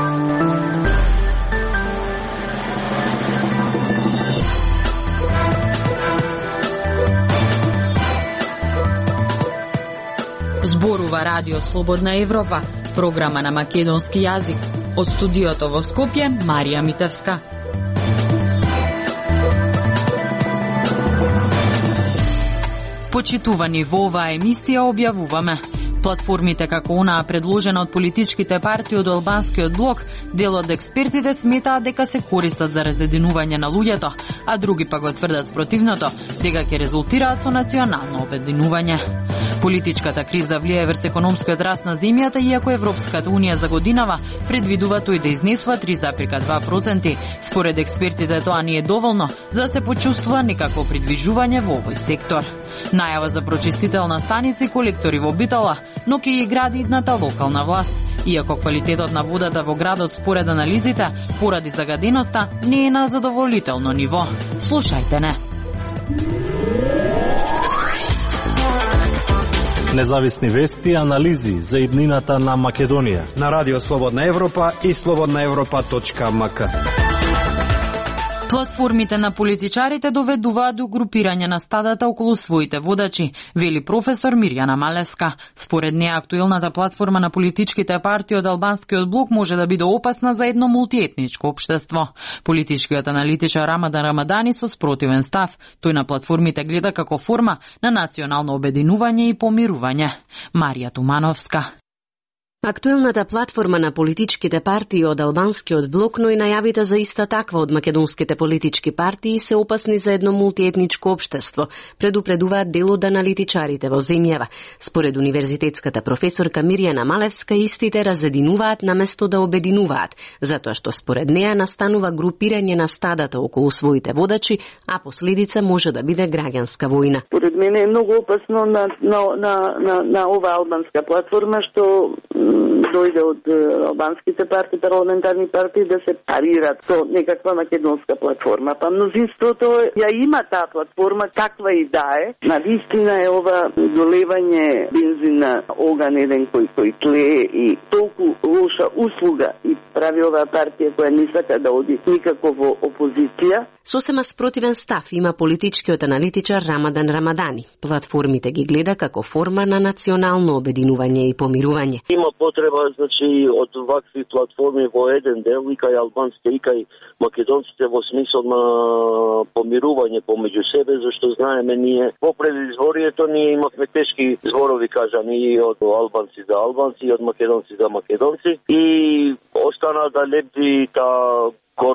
Зборува Радио Слободна Европа, програма на македонски јазик. Од студиото во Скопје, Марија Митевска. Почитувани во оваа емисија објавуваме: платформите како онаа предложена од политичките партии од албанскиот блок, дел од експертите сметаат дека се користат за разединување на луѓето, а други пак го тврдат спротивното, дека ќе резултираат со национално обединување. Политичката криза влијае врз економскиот раст на земјата, иако Европската унија за годинава предвидува тој да изнесува 3,2%. Според експертите тоа не е доволно за да се почувствува некакво придвижување во овој сектор. Најава за прочистителна станица и колектори во Битола, но ќе ги гради идната локална власт. Иако квалитетот на водата во градот според анализите, поради загаденоста, не е на задоволително ниво. Слушајте не. Независни вести и анализи за иднината на Македонија на Радио Слободна Европа и slobodnaevropa.mk. Платформите на политичарите доведуваат до групирање на стадата околу своите водачи, вели професор Мирјана Малевска. Според неа, актуелната платформа на политичките партии од албанскиот блок може да биде опасна за едно мултиетничко општество. Политичкиот аналитичар Рамадан Рамадани со спротивен став. Тој на платформите гледа како форма на национално обединување и помирување. Марија Тумановска. Актуелната платформа на политичките партии од албанскиот блок, но и најавите за иста таква од македонските политички партии се опасни за едно мултиетничко општество, предупредуваат дел од аналитичарите во земјава. Според универзитетската професорка Мирјана Малевска, истите разединуваат наместо да обединуваат, затоа што според неа настанува групирање на стадата околу своите водачи, а последица може да биде граѓанска војна. Според мене е многу опасно на оваа албанска платформа што дојде од албанските партии, парламентарни партии да се парират со некаква македонска платформа. Па мнозинството ја има таа платформа, каква и да е. Навистина е ова долевање бензин на оган еден кој тлее и толку лоша услуга и прави оваа партија која не сака да оди никако во опозиција. Сосема спротивен став има политичкиот аналитичар Рамадан Рамадани. Платформите ги гледа како форма на национално обединување и помирување. Има потреба, значи, од вакви платформи во еден дел, и кај албанците, и кај македонците, во смисол на помирување помеѓу себе, зашто знаеме ние во предизборието ние имавме тешки зборови кажани и од албанци за албанци, и од македонци за македонци, и остана да лепди таа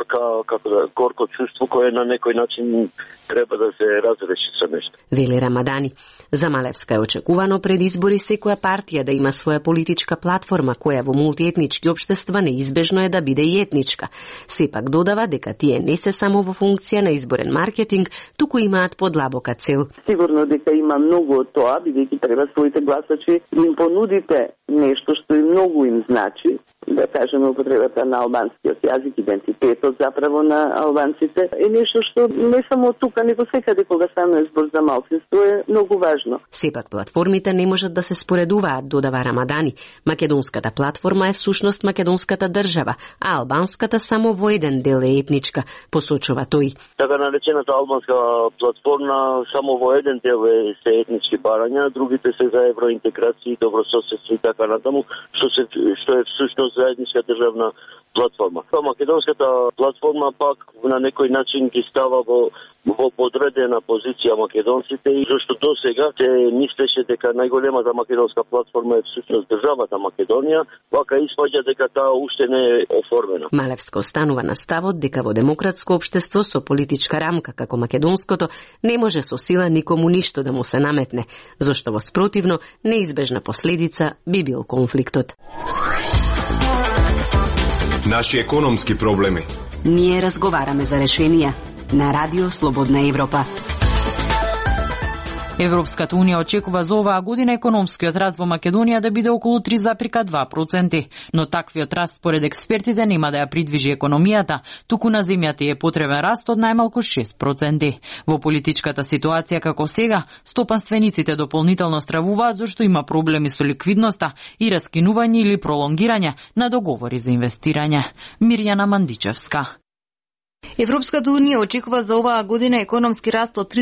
горко чувство кое на некој начин треба да се разреши со нешто. Вели Рамадани. За Малевска е очекувано пред избори секоја партија да има своја политичка платформа која во мултиетнички општества неизбежно е да биде и етничка. Сепак додава дека тие не се само во функција на изборен маркетинг, туку имаат подлабока цел. Сигурно дека има многу од тоа, бидејќи треба своите гласачи им понудите нешто што и многу им значи, да кажеме употребата на албанскиот јазик, идентитетот заправо на албанците, е нешто што не само тука, него секаде кога стане збор за малцинство е многу важно. Сепак платформите не можат да се споредуваат, додава Рамадани. Македонската платформа е всушност македонската држава, а албанската само во еден дел е етничка, посочува тој. Така наречената албанска платформа само во еден дел се етнички барања, другите се за евроинтеграција, добрососедство и така натаму, што е всушност заедничка државна платформа. Македонската платформа пак на некој начин ги става во подредена позиција македонците, и зашто до сега се мислеше дека најголемата македонска платформа е всушност државата Македонија, вака испаѓа дека таа уште не е оформена. Малевска останува на ставот дека во демократско општество со политичка рамка како македонското не може со сила никому ништо да му се наметне, зашто во спротивно неизбежна последица би бил конфликтот. Наши економски проблеми. Ние разговараме за решенија на Радио Слободна Европа. Европската унија очекува за оваа година економскиот раст во Македонија да биде околу 3,2%, но таквиот раст според експертите нема да ја придвижи економијата, туку на земјата е потребен раст од најмалку 6%. Во политичката ситуација како сега, стопанствениците дополнително стравуваат зашто има проблеми со ликвидноста и раскинување или пролонгирање на договори за инвестирање. Мирјана Мандичевска. Европската унија очекува за оваа година економски раст од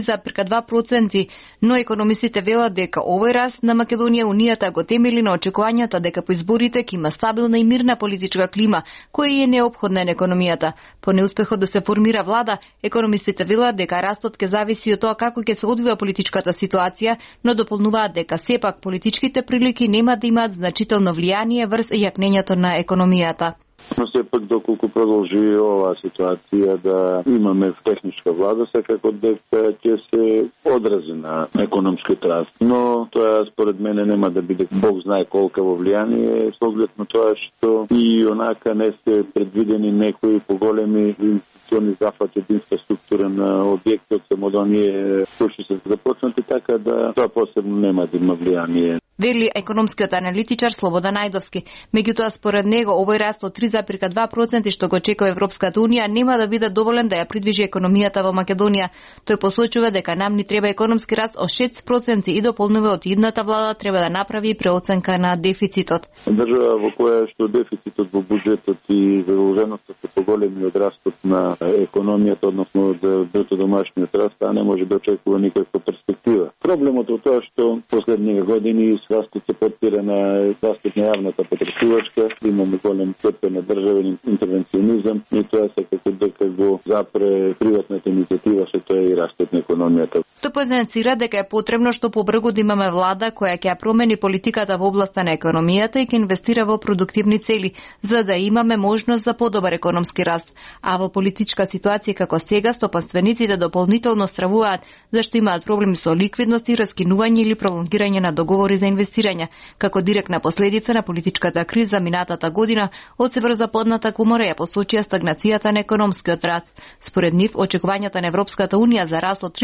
3,2%, но економистите велат дека овој раст на Македонија унијата го темели на очекувањата дека по изборите ќе има стабилна и мирна политичка клима, која е неопходна на економијата. По неуспехот да се формира влада, економистите велат дека растот ќе зависи од тоа како ќе се одвива политичката ситуација, но дополнуваат дека сепак политичките прилики нема да имаат значително влијание врз јакнењето на економијата. Но сепак доколку продолжи оваа ситуација да имаме техничка влада, секако дека ќе се одрази на економскиот раст. Но тоа според мене нема да биде Бог знае колкаво влијание, со оглед на тоа што и онака не се предвидени некои поголеми инвестициони зафати од инфраструктура на објекти од самодоние кои што се започнати, така да тоа посебно нема да има влијание. Вели економскиот аналитичар Слободан Најдовски. Меѓутоа, според него, овој раст од 3,2% што го очекува Европската унија нема да биде доволен да ја придвижи економијата во Македонија. Тој посочува дека нам ни треба економски раст од 6% и дополнува од идната влада треба да направи преоценка на дефицитот. Држава во која што дефицитот во буџетот и задолженоста се поголеми од растот на економијата, односно од бруто домашниот раст, а не може да очекува никаква перспектива. Проблемот е тоа што последниве години растот се потпира на растот на јавната потребувачка, имаме голем степен на државен интервенционизам и тоа секако дека го запре приватната иницијатива, што тоа е и растот на економијата. Тој позначира дека е потребно што побрзо да имаме влада која ќе ја промени политиката во областа на економијата и ќе инвестира во продуктивни цели, за да имаме можност за подобар економски раст. А во политичка ситуација како сега, стопанствениците дополнително стравуваат зашто имаат проблеми со ликвидност и раскинување или пролонгирање на договори за инвестирање, како директна последица на политичката криза минатата година од Северозападната комора ја посочија стагнацијата на економскиот раст. Според нив, очекувањата на Европската унија за раст од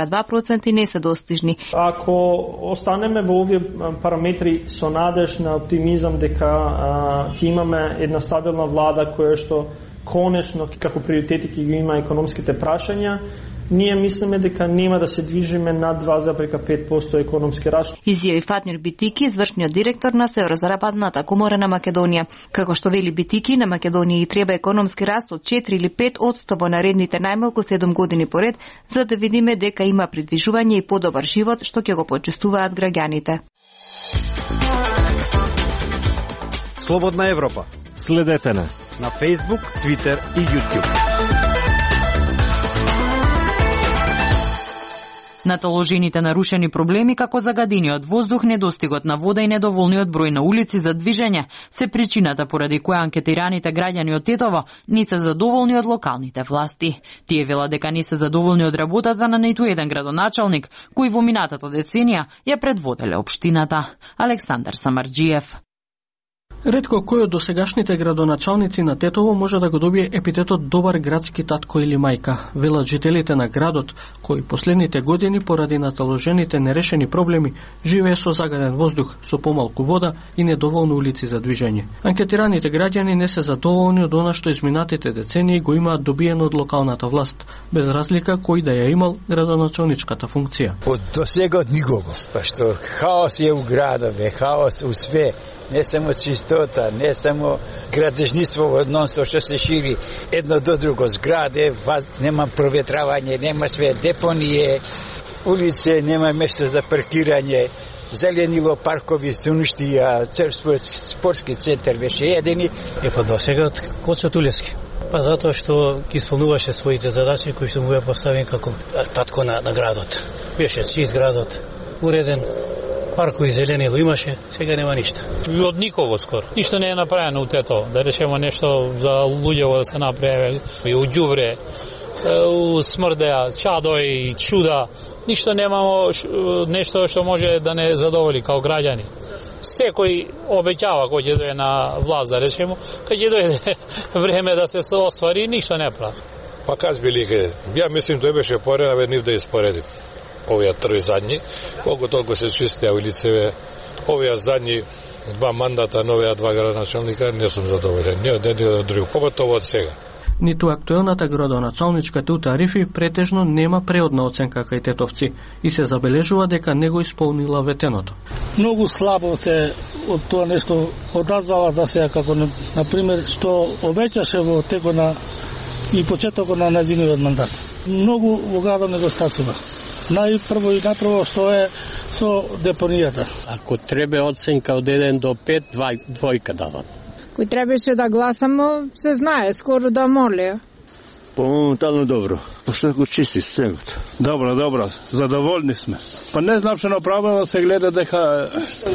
3,2% не се достижни. Ако останеме во овие параметри со надеж на оптимизам дека ќе имаме една стабилна влада која што конечно како приоритети ќе ги има економските прашања, ние мислиме дека нема да се движиме над 2,5% економски раст. Изјави Фатмир Битики, извршниот директор на Северозападната комора на Македонија. Како што вели Битики, на Македонија и треба економски раст од 4 или 5% во наредните најмалку 7 години поред, за да видиме дека има придвижување и подобар живот што ќе го почувствуваат граѓаните. Слободна Европа. Следете на Facebook, Twitter и YouTube. Наталожените нарушени проблеми како загадениот воздух, недостигот на вода и недоволниот број на улици за движење се причината поради која анкетираните граѓани од Тетово не се задоволни од локалните власти. Тие велат дека не се задоволни од работата на ниту еден градоначалник кој во минатата деценија ја предводеле општината. Александар Самарџиев. Ретко кој од досегашните градоначалници на Тетово може да го добие епитетот добар градски татко или мајка, велат жителите на градот, кои последните години поради наталожените нерешени проблеми живее со загаден воздух, со помалку вода и недоволни улици за движење. Анкетираните граѓани не се задоволни од она што изминатите децении го имаат добиено од локалната власт, без разлика кој да ја имал градоначалничката функција. Од досега никого, па што хаос е у градове, хаос у све. Не само чистота, не само градежниство односно што се шири едно до друго, зграде, нема проветравање, нема све, депонije, улице, нема место за паркирање, зеленило, паркови, сунуштија, спортски центар беше едини. Па досега Коцо Тулевски. Па затоа што ги исполнуваше своите задачи кои што му беа поставени како татко на градот. Беше чист градот, уреден, паркови зеленило имаше, сега нема ништо. Од никого скоро. Ништо не е направено у Тетово. Да речемо нешто за луѓево да се направи, и у ѓубре, у смрдеа, чадој, чуда. Ништо немамо нешто што може да не задоволи као граѓани. Секој обеќава кој ќе дојде на власт, да речемо, кога ќе дојде време да се оствари, ништо не прави. Па каз били ја мислим тој беше поред, нив да испоредим. овие трој задни, колку толку се чистија улицеве. Овие задни 2 мандата на овие 2 градоначалника не сум задоволен, ни од еден ни од друг, поготово од сега. Ниту актуелната градоначалничка Тута Арифи претежно нема преодна оценка кај тетовци и се забележува дека не го исполнила ветеното. Многу слабо се од тоа нешто одазвала да се како на пример што обеќаше во текот на и почетокот на нејзиниот мандат. Многу во градот недостацува. Најпрво што е со депонијата. Ако треба оценка од 1 до 5, двојка дават. Кој требаше да гласамо, се знае, скоро да молеа. Моментално добро. Пошто го чисти снегот. Добро, задоволни сме. Па не знам што направила, се гледа дека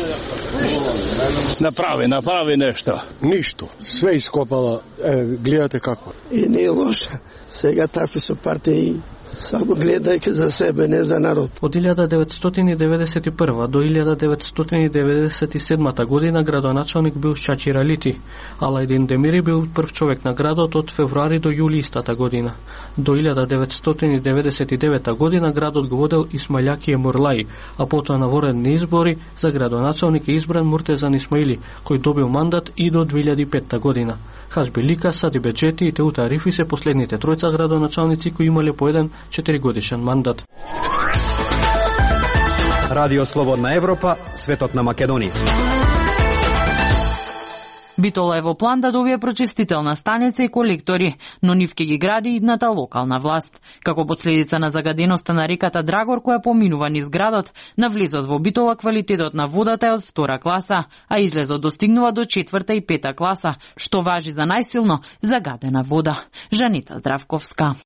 направи нешто. Ништо. Све ископала. Гледате како. И не е лошо. Сега такви со партии само гледајќи за себе, не за народ. Од 1991 до 1997 година градоначалник бил Чачи Ралити, Алајдин Демири бил прв човек на градот од февруари до јули истата година. До 1999 година градот го водел Исмајлјаки Емурлаи, а потоа на воредни избори за градоначалник е избран Муртезан Исмаили, кој добил мандат и до 2005 година. Хажби Лика, Сади Беджети и Теута Арифи се последните тројца градоначалници кои имале по еден 4-годишен мандат. Радио Слободна Европа, светот на Македонија. Битола е во план да добие прочистителна станица и колектори, но нив ќе ги гради идната локална власт. Како последица на загаденоста на реката Драгор која поминува низ градот, на влезот во Битола квалитетот на водата е од 2 класа, а излезот достигнува до 4 и 5 класа, што важи за најсилно загадена вода. Жанита Здравковска.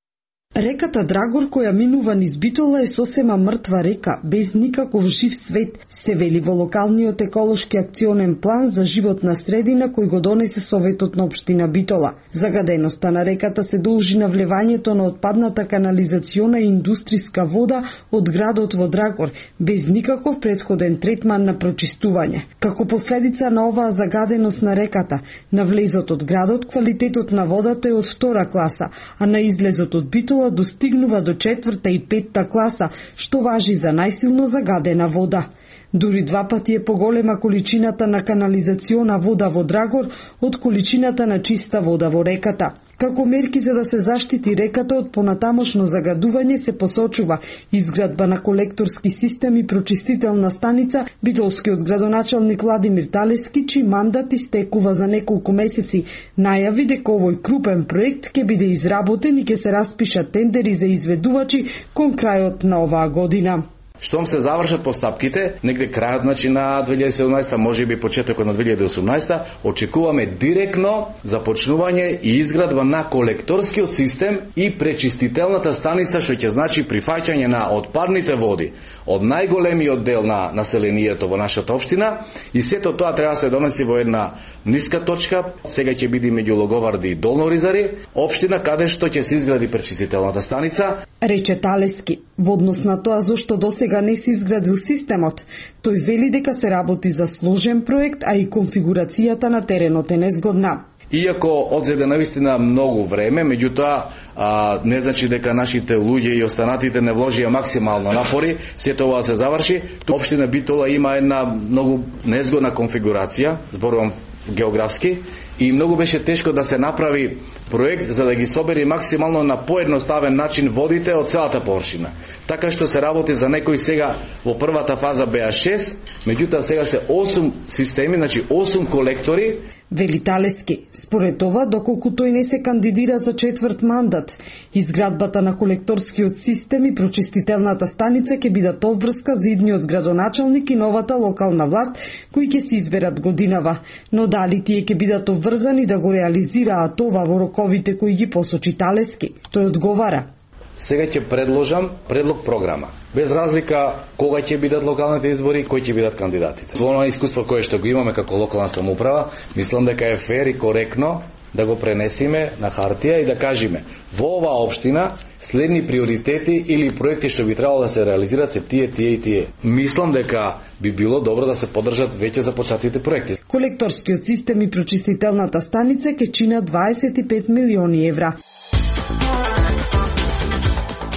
Реката Драгор која минува низ Битола е сосема мртва река, без никаков жив свет, се вели во локалниот еколошки акционен план за животна средина кој го донесе Советот на општина Битола. Загаденоста на реката се должи на влевањето на отпадната канализациона и индустријска вода од градот во Драгор, без никаков претходен третман на прочистување. Како последица на оваа загаденост на реката, на влезот од градот квалитетот на водата е од 2 класа, а на излезот од Битола достигнува до 4 и 5 класа, што важи за најсилно загадена вода. Дури 2 пати е поголема количината на канализациона вода во Драгор од количината на чиста вода во реката. Како мерки за да се заштити реката од понатамошно загадување се посочува изградба на колекторски систем и прочистителна станица. Битолскиот градоначалник Владимир Талески, чиј мандат истекува за неколку месеци, најави дека овој крупен проект ќе биде изработен и ќе се распишат тендери за изведувачи кон крајот на оваа година. Штом се завршат постапките, негде крајот на 2017, можеби почетокот на 2018, очекуваме директно започнување и изградба на колекторскиот систем и пречистителната станица, што ќе значи прифаќање на отпадните води од најголемиот дел на населението во нашата општина, и сето тоа треба да се донеси во една ниска точка. Сега ќе биде меѓу Логоварди и Долно Оризари, општина каде што ќе се изгради пречистителната станица. Рече Талески, во однос на тоа зошто досега не се изградил системот, тој вели дека се работи за сложен проект, а и конфигурацијата на теренот е незгодна. Иако одзеде навистина многу време, меѓутоа не значи дека нашите луѓе и останатите не вложија максимално напори, сето ова се заврши. Општина Битола има една многу незгодна конфигурација, зборувам географски, и многу беше тешко да се направи проект за да ги собери максимално на поедноставен начин водите од целата површина. Така што се работи за некои сега во првата фаза беа 6, меѓутоа сега се 8 системи, значи 8 колектори. Вели Талески, според ова, доколку тој не се кандидира за 4 мандат, изградбата на колекторскиот систем и прочистителната станица ќе бидат обврска за идниот градоначалник и новата локална власт, кои ќе се изберат годинава. Но дали тие ќе бидат обврзани да го реализираат ова во роковите кои ги посочи Талески? Тој одговара: Сега ќе предложам предлог програма. Без разлика кога ќе бидат локалните избори, кои ќе бидат кандидатите. Во оно искуство кое што го имаме како локална самоуправа, мислам дека е фер и коректно да го пренесиме на хартија и да кажеме во оваа општина следни приоритети или проекти што би требало да се реализираат се тие и тие. Мислам дека би било добро да се поддржат веќе започнатите проекти. Колекторскиот систем и прочистителната станица ќе чинат 25 милиони евра.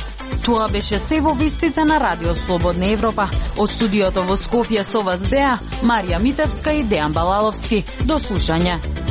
Тоа беше се во вестите на Радио Слободна Европа. Од студиото во Скопје со вас беа Марија Митевска и Дејан Балаловски. До слушање.